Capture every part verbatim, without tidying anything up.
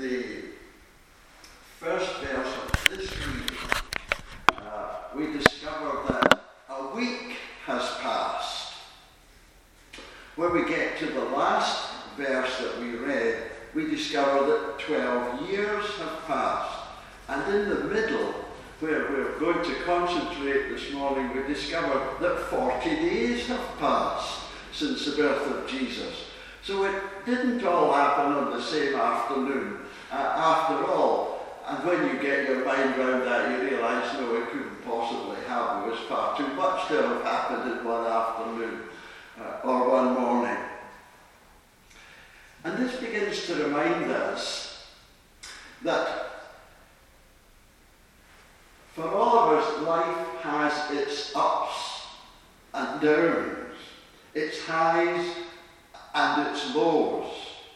the first verse of this week, uh, we discover that a week has passed. When we get to the last verse that we read, we discover that twelve years have passed. And in the middle, where we're going to concentrate this morning, we discover that forty days have passed since the birth of Jesus. So it didn't all happen on the same afternoon. Uh, after all, and when you get your mind around that, you realise, no, it couldn't possibly happen. It was far too much to have happened in one afternoon uh, or one morning. And this begins to remind us that for all of us, life has its ups and downs, its highs and its lows.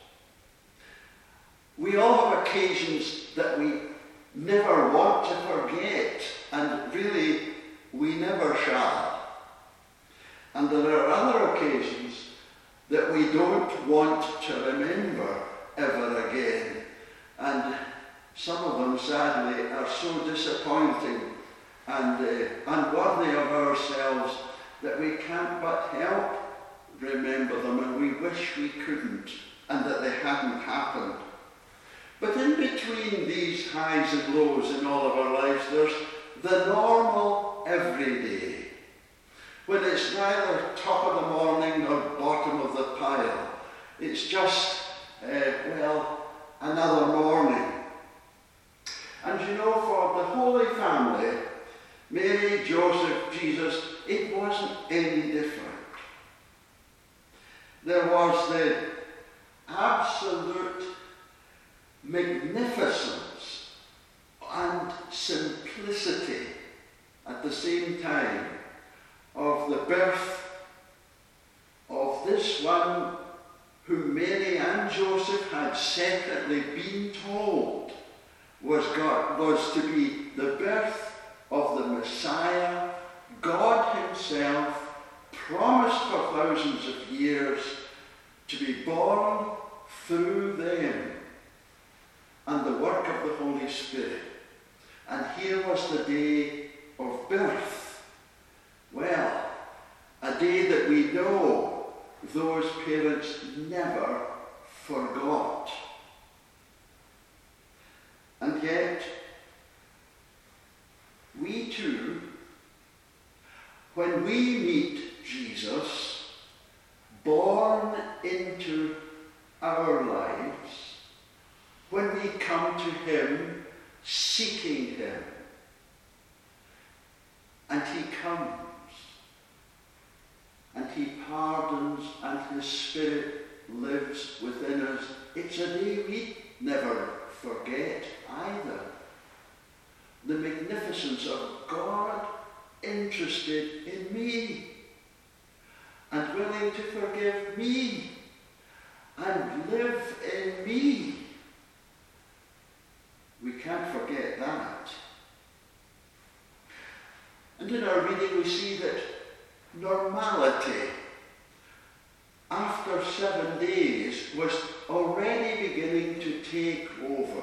We all have occasions that we never want to forget, and really we never shall. And there are other occasions that we don't want to remember ever again. And some of them, sadly, are so disappointing and uh, unworthy of ourselves that we can't but help remember them, and we wish we couldn't and that they hadn't happened. But in between these highs and lows in all of our lives, there's the normal everyday, when it's neither top of the morning nor bottom of the pile. It's just, uh, well, another morning. And you know, for the Holy Family, Mary, Joseph, Jesus, it wasn't any different. There was the absolute magnificence and simplicity at the same time of the birth of this one whom Mary and Joseph had separately been told was God, was to be the birth of the Messiah, God himself, promised for thousands of years to be born through them and the work of the Holy Spirit. And here was the day of birth. Well, a day that we know those parents never forgot. And yet, we too, when we meet Jesus, born into our lives, when we come to him, seeking him, and he comes, and he pardons, and his Spirit lives within us, it's a day we never forget either. The magnificence of God interested in me and willing to forgive me and live in me. We can't forget that. And in our reading we see that normality after seven days was already beginning to take over.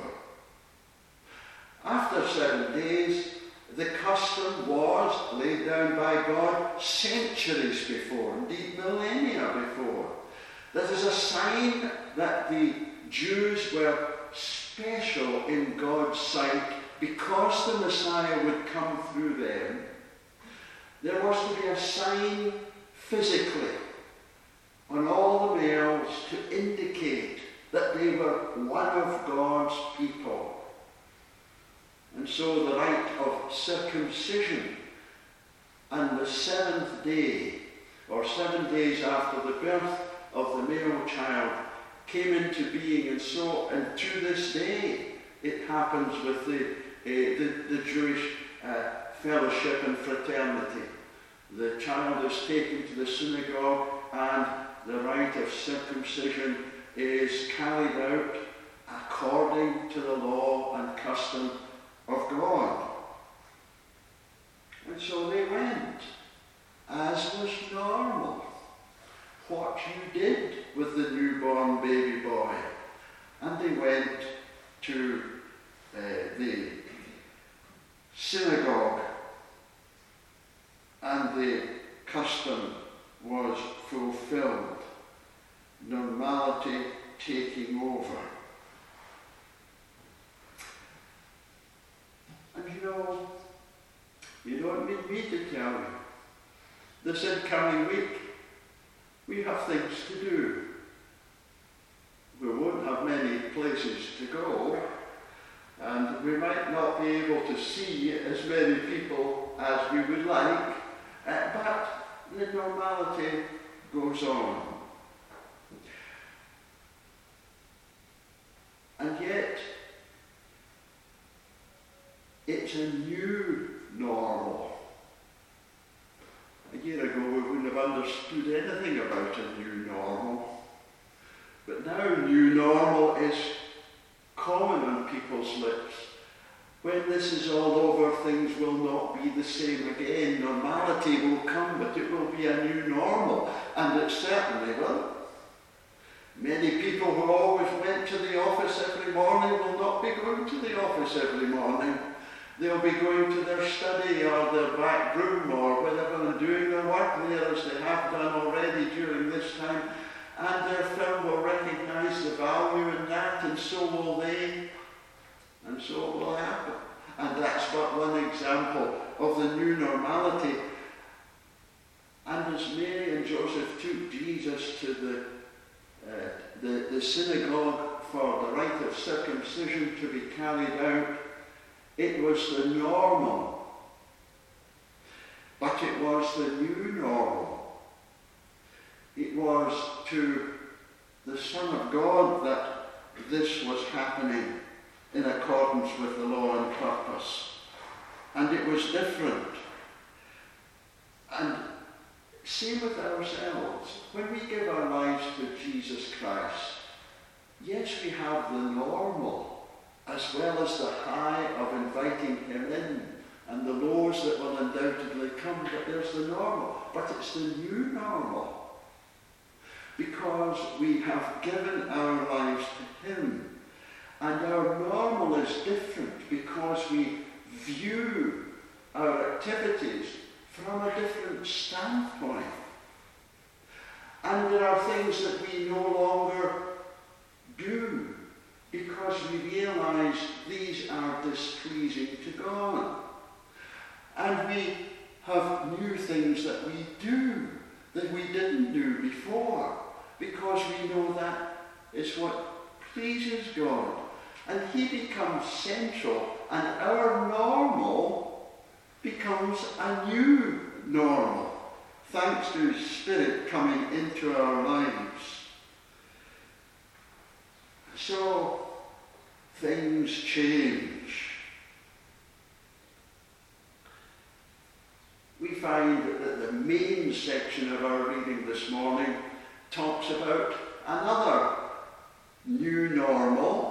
After seven days, the custom was laid down by God centuries before, indeed millennia before, that as a sign that the Jews were special in God's sight because the Messiah would come through them, there was to be a sign physically on all the males to indicate that they were one of God's people. And so the rite of circumcision and the seventh day, or seven days after the birth of the male child, came into being. And so, and to this day, it happens with the, uh, the, the Jewish uh, fellowship and fraternity. The child is taken to the synagogue and the rite of circumcision is carried out according to the law and custom of God. And so they went, as was normal, what you did with the newborn baby boy. And they went to uh, the synagogue, and the custom was fulfilled, normality taking over. And you know, you don't need me to tell you, this incoming week, we have things to do. We won't have many places to go, and we might not be able to see as many people as we would like, uh, but the normality goes on. And yet, it's a new normal. A year ago we wouldn't have understood anything about a new normal. But now new normal is common on people's lips. When this is all over, things will not be the same again. Normality will come, but it will be a new normal. And it certainly will. Many people who always went to the office every morning will not be going to the office every morning. They'll be going to their study or their back room or whatever and doing their work there as they have done already during this time. And their firm will recognize the value in that, and so will they. And so it will happen. And that's but one example of the new normality. And as Mary and Joseph took Jesus to the, uh, the, the synagogue for the rite of circumcision to be carried out, it was the normal. But it was the new normal. It was to the Son of God that this was happening in accordance with the law and purpose. And it was different. And see with ourselves, when we give our lives to Jesus Christ, yes, we have the normal as well as the high of inviting him in and the lows that will undoubtedly come, but there's the normal. But it's the new normal. Because we have given our lives to him. And our normal is different because we view our activities from a different standpoint. And there are things that we no longer do because we realize these are displeasing to God. And we have new things that we do that we didn't do before because we know that is what pleases God. And he becomes central, and our normal becomes a new normal, thanks to his Spirit coming into our lives. So, things change. We find that the main section of our reading this morning talks about another new normal.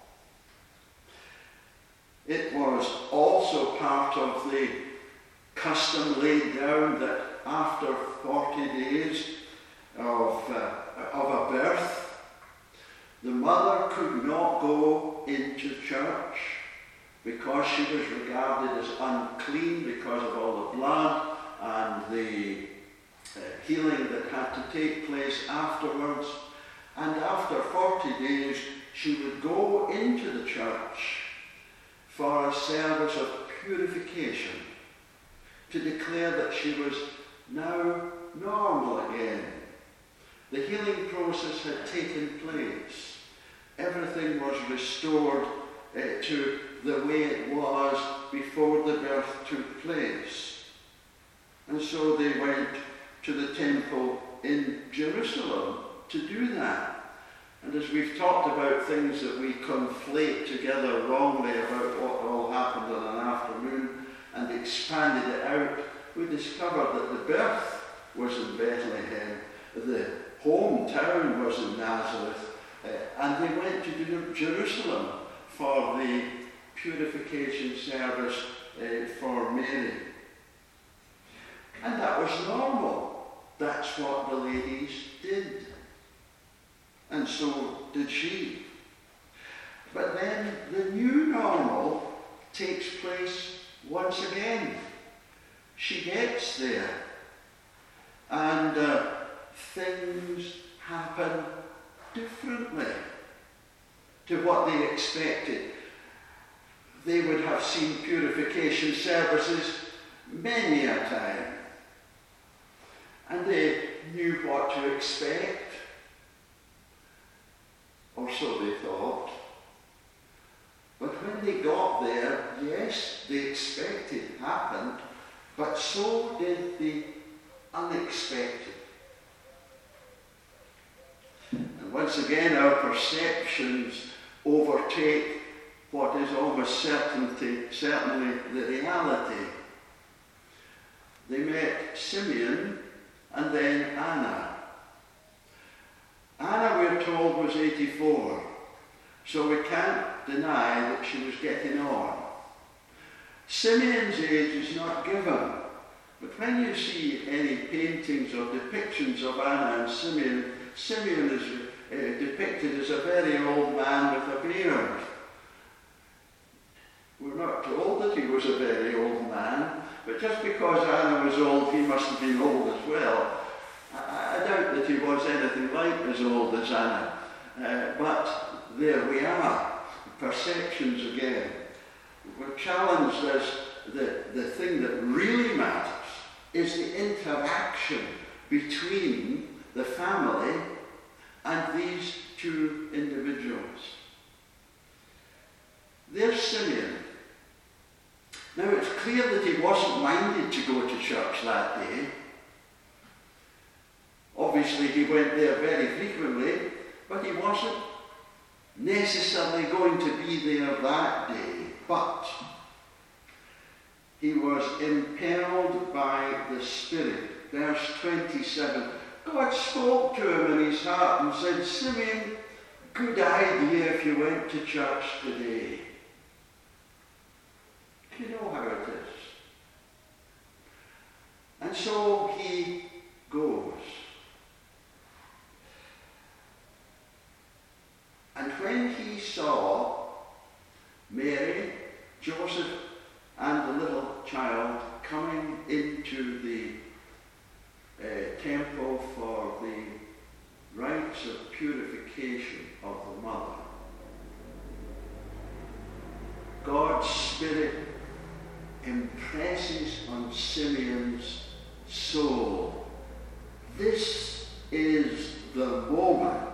It was also part of the custom laid down that after forty days of, uh, of a birth, the mother could not go into church because she was regarded as unclean because of all the blood and the uh, healing that had to take place afterwards. And after forty days, she would go into the church for a service of purification, to declare that she was now normal again. The healing process had taken place. Everything was restored uh, to the way it was before the birth took place. And so they went to the temple in Jerusalem to do that. And as we've talked about things that we conflate together wrongly about what all happened on an afternoon and expanded it out, we discovered that the birth was in Bethlehem, the hometown was in Nazareth, uh, and they went to Jerusalem for the purification service uh, for Mary. And that was normal. That's what the ladies did. And so did she. But then the new normal takes place once again. She gets there, and uh, things happen differently to what they expected. They would have seen purification services many a time, and they knew what to expect, or so they thought. But when they got there, yes, the expected happened, but so did the unexpected. And once again, our perceptions overtake what is almost certainty, certainly the reality. They met Simeon and then Anna. Anna, we're told, was eighty-four, so we can't deny that she was getting on. Simeon's age is not given, but when you see any paintings or depictions of Anna and Simeon, Simeon is uh, depicted as a very old man with a beard. We're not told that he was a very old man, but just because Anna was old, he must have been old as well. I, I doubt that he was anything like as old as Anna, uh, but there we are, perceptions again. We're challenged as the, the thing that really matters is the interaction between the family and these two individuals. There's Simeon. Now it's clear that he wasn't minded to go to church that day. Obviously he went there very frequently, but he wasn't necessarily going to be there that day. But he was impelled by the Spirit. Verse twenty-seven. God spoke to him in his heart and said, Simeon, good idea if you went to church today. You know how it is. And so he goes. And when he saw Mary, Joseph, and the little child coming into the uh, temple for the rites of purification of the mother, God's Spirit impresses on Simeon's soul, this is the moment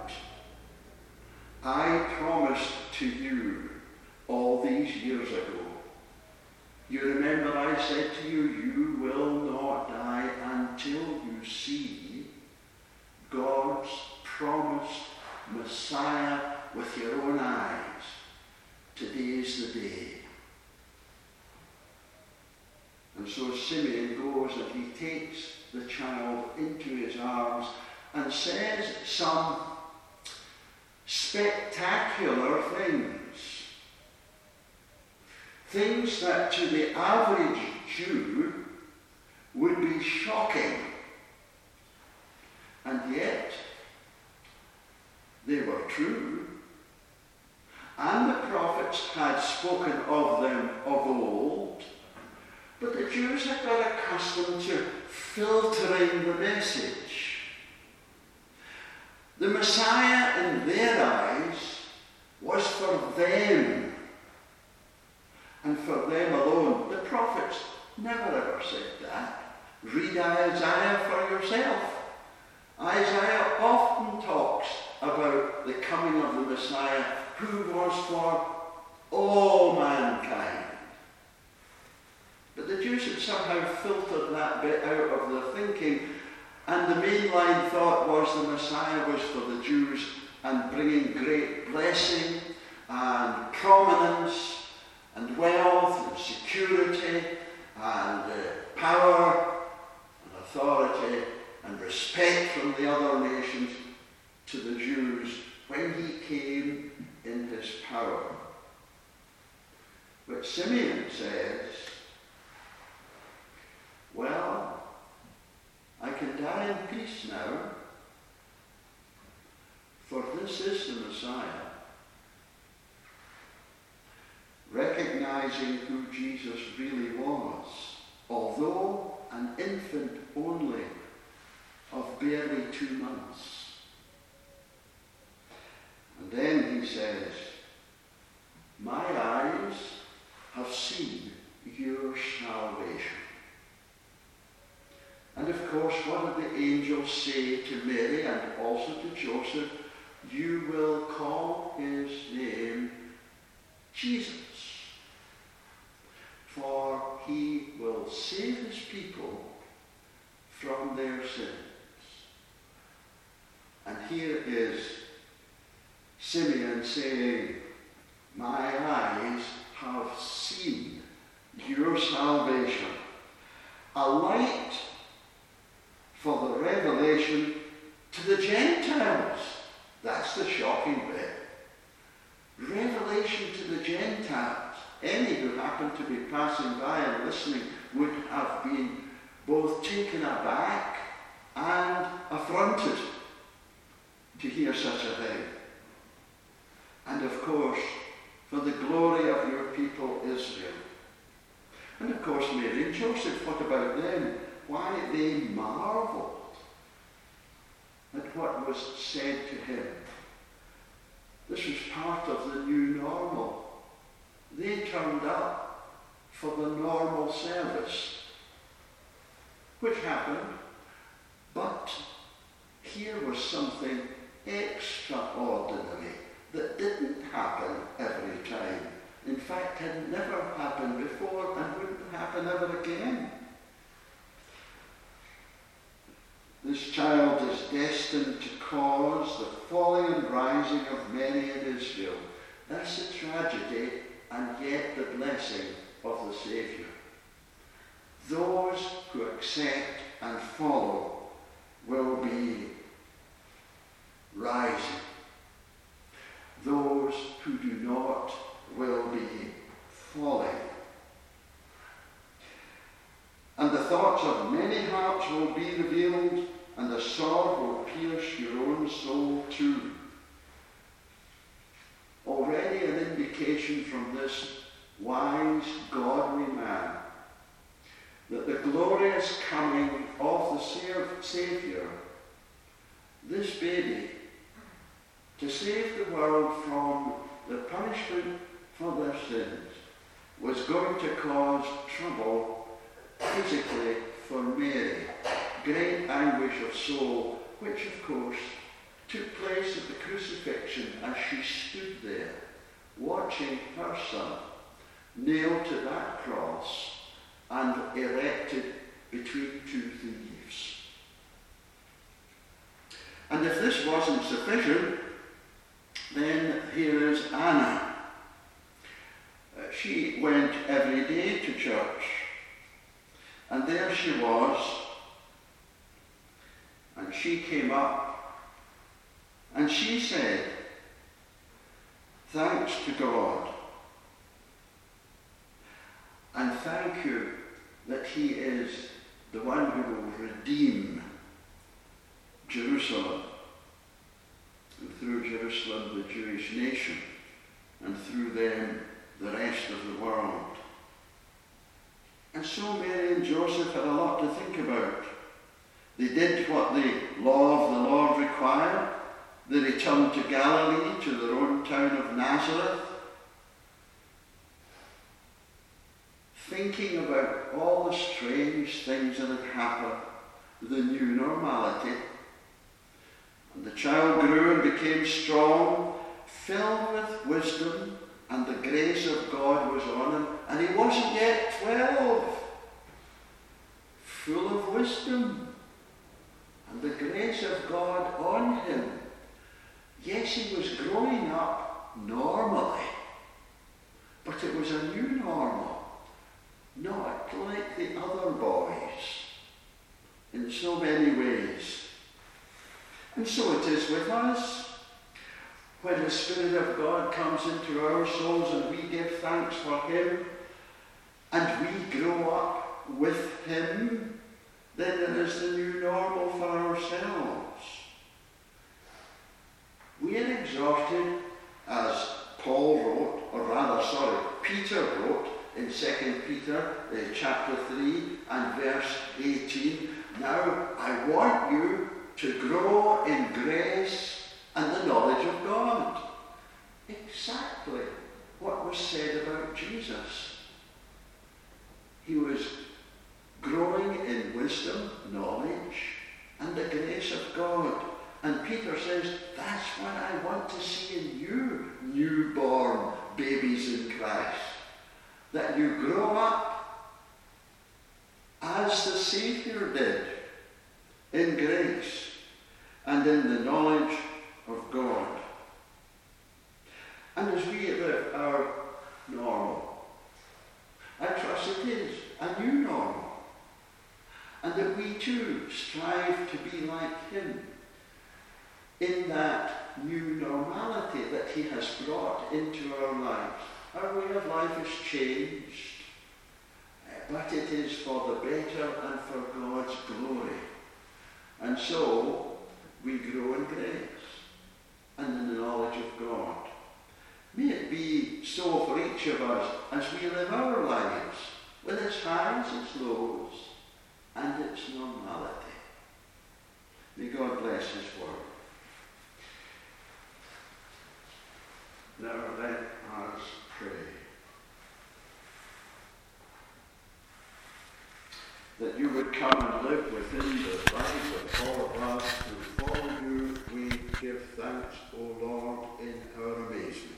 I promised to you all these years ago. You remember I said to you, you will not die until you see God's promised Messiah with your own eyes. Today's the day. And so Simeon goes and he takes the child into his arms and says some spectacular things. Things that to the average Jew would be shocking. And yet, they were true. And the prophets had spoken of them of old. But the Jews had got accustomed to filtering the message. The Messiah, in their eyes, was for them, and for them alone. The prophets never ever said that. Read Isaiah for yourself. Isaiah often talks about the coming of the Messiah, who was for all mankind. But the Jews had somehow filtered that bit out of their thinking, and the mainline thought was the Messiah was for the Jews and bringing great blessing and prominence and wealth and security and uh, power and authority and respect from the other nations to the Jews when he came in his power. But Simeon says, well, I can die in peace now, for this is the Messiah. recognizing who Jesus really was, although an infant only of barely two months. And then he says, my eyes have seen your salvation. And of course, what did the angel say to Mary and also to Joseph? You will call his name Jesus, for he will save his people from their sins. And here is Simeon saying, my eyes have seen your salvation, a light for the revelation to the Gentiles. That's the shocking bit. Revelation to the Gentiles. Any who happened to be passing by and listening would have been both taken aback and affronted to hear such a thing. And of course, for the glory of your people Israel. And of course, Mary and Joseph, what about them? Why, they marveled at what was said to him. This was part of the new normal. They turned up for the normal service, which happened, but here was something extraordinary that didn't happen every time. In fact, had never happened before and wouldn't happen ever again. This child is destined to cause the falling and rising of many in Israel. That's the tragedy and yet the blessing of the Saviour. Those who accept and follow will be rising. Those who do not will be falling. And the thoughts of many hearts will be revealed, and the sword will pierce your own soul too. Already an indication from this wise, godly man that the glorious coming of the Saviour, this baby, to save the world from the punishment for their sins, was going to cause trouble physically for Mary, great anguish of soul, which of course took place at the crucifixion as she stood there, watching her son nailed to that cross and erected between two thieves. And if this wasn't sufficient, then here is Anna. Uh, she went every day to church. And there she was, and she came up, and she said, thanks to God, and thank you that he is the one who will redeem Jerusalem, and through Jerusalem the Jewish nation, and through them the rest of the world. And so Mary and Joseph had a lot to think about. They did what the law of the Lord required. They returned to Galilee, to their own town of Nazareth, thinking about all the strange things that had happened, the new normality. And the child grew and became strong, filled with wisdom, and the grace of God was on him. And he wasn't yet twelve, full of wisdom, and the grace of God on him. Yes, he was growing up normally, but it was a new normal, not like the other boys, in so many ways. And so it is with us. When the Spirit of God comes into our souls and we give thanks for him, and we grow up with him, then there is the new normal for ourselves. We are exhorted, as Paul wrote, or rather, sorry, Peter wrote, in Second Peter uh, chapter three and verse eighteen, now I want you to grow in grace and the knowledge of God. Exactly what was said about Jesus. He was growing in wisdom, knowledge, and the grace of God. And Peter says, that's what I want to see in you, newborn babies in Christ. That you grow up as the Saviour did, in grace and in the knowledge of God. And as we live our normal, I trust it is a new normal. And that we too strive to be like him in that new normality that he has brought into our lives. Our way of life has changed, but it is for the better and for God's glory. And so we grow in grace and in the knowledge of God. May it be so for each of us as we live our lives, with its highs, its lows, and its normality. May God bless his word. Now let us pray. That you would come and live within the lives of all of us who follow you, we give thanks, O Lord, in our amazement.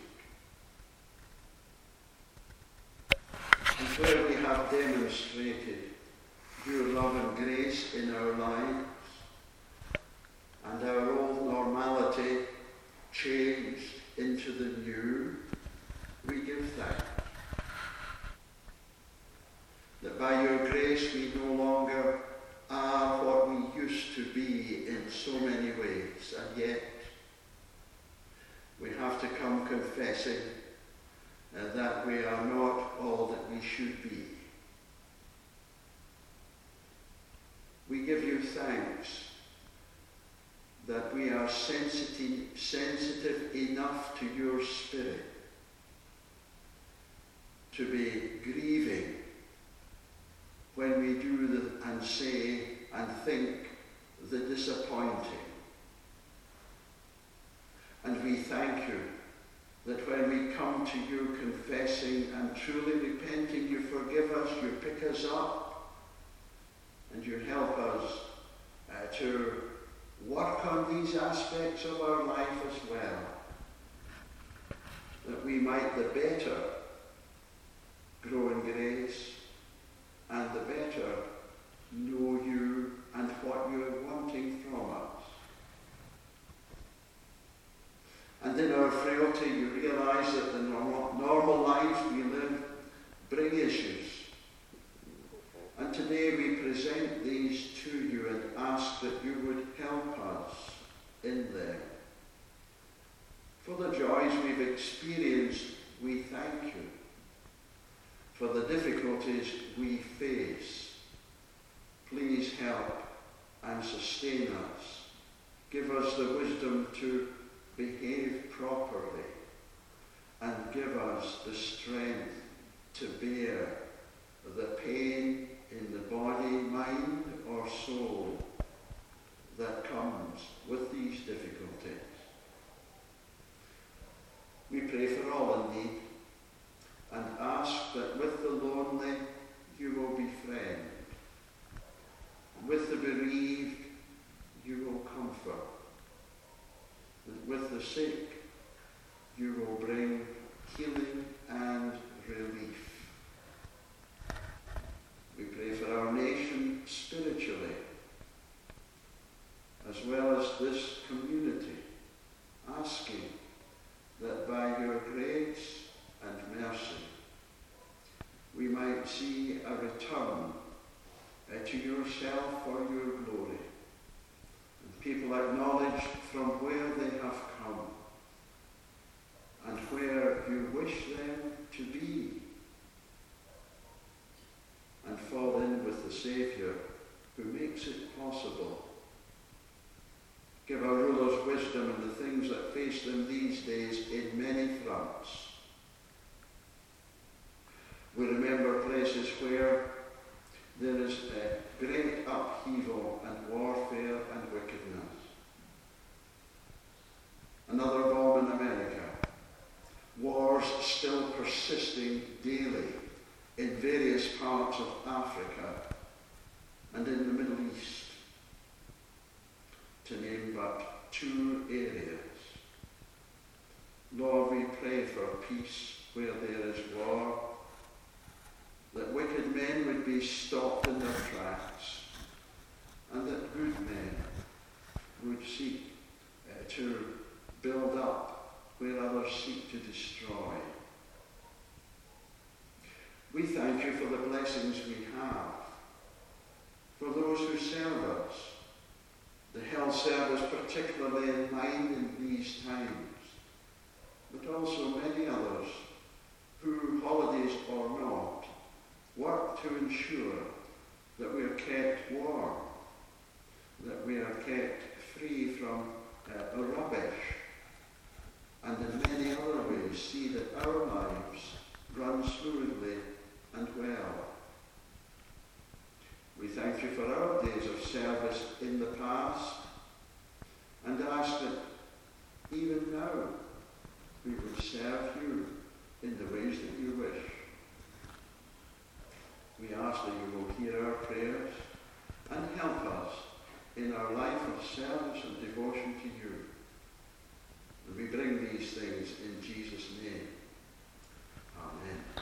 And where we have demonstrated your love and grace in our lives, and our old normality changed into the new, we give thanks. That by your grace we no longer are what we used to be in so many ways, and yet we have to come confessing uh, that we are not all that we should be. We give you thanks that we are sensitive, sensitive enough to your Spirit to be grieving when we do the, and say and think the disappointing. And we thank you that when we come to you confessing and truly repenting, you forgive us, you pick us up, and you help us uh, to work on these aspects of our life as well, that we might the better grow in grace and the better know you and what you are wanting from us. And in our frailty, you realize that the normal, normal lives we live bring issues. And today we present these to you and ask that you would help us in them. For the joys we've experienced, we thank you. For the difficulties we face, please help and sustain us. Give us the wisdom to behave properly, and give us the strength to bear the pain in the body, mind, or soul that comes with these difficulties. We pray for all in need and ask that with the lonely you will befriend, and with the bereaved you will comfort, and with the sick you will bring healing and relief. We pray for our nation spiritually, as well as this community, asking that by your grace and mercy we might see a return uh, to yourself for your glory, and people acknowledge from where they have come and where you wish them to be, and fall in with the Saviour who makes it possible. Give our rulers wisdom in the things that face them these days in many fronts. We remember where there is a great upheaval and warfare and wickedness. Another bomb in America. Wars still persisting daily in various parts of Africa and in the Middle East, to name but two areas. Lord, we pray for peace where there is war, that wicked men would be stopped in their tracks, and that good men would seek uh, to build up where others seek to destroy. We thank you for the blessings we have, for those who serve us, the health service particularly in mind in these times, but also many others who, holidays or not, work to ensure that we are kept warm, that we are kept free from uh, the rubbish, and in many other ways see that our lives run smoothly and well. We thank you for our days of service in the past, and ask that even now we would serve you in the ways that you wish. We ask that you will hear our prayers and help us in our life of service and devotion to you. And we bring these things in Jesus' name. Amen.